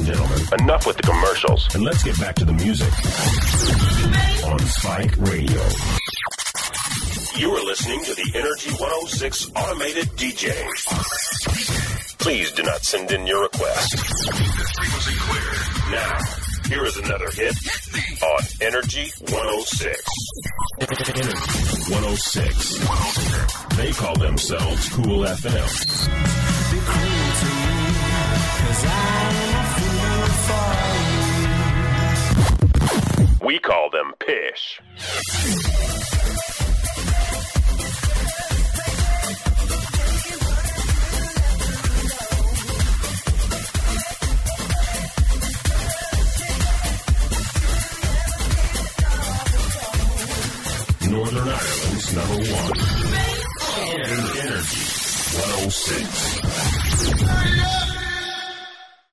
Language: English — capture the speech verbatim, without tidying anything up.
gentlemen, enough with the commercials, and let's get back to the music on Spike Radio. You are listening to the Energy one oh six Automated D J. Please do not send in your request. Frequency clear. Now, here is another hit on Energy one oh six. Energy one oh six. They call themselves Cool F M. Be cool to me, 'cause I'm a fool for you. We call them Pish. Northern Ireland's number one. And Energy one oh six.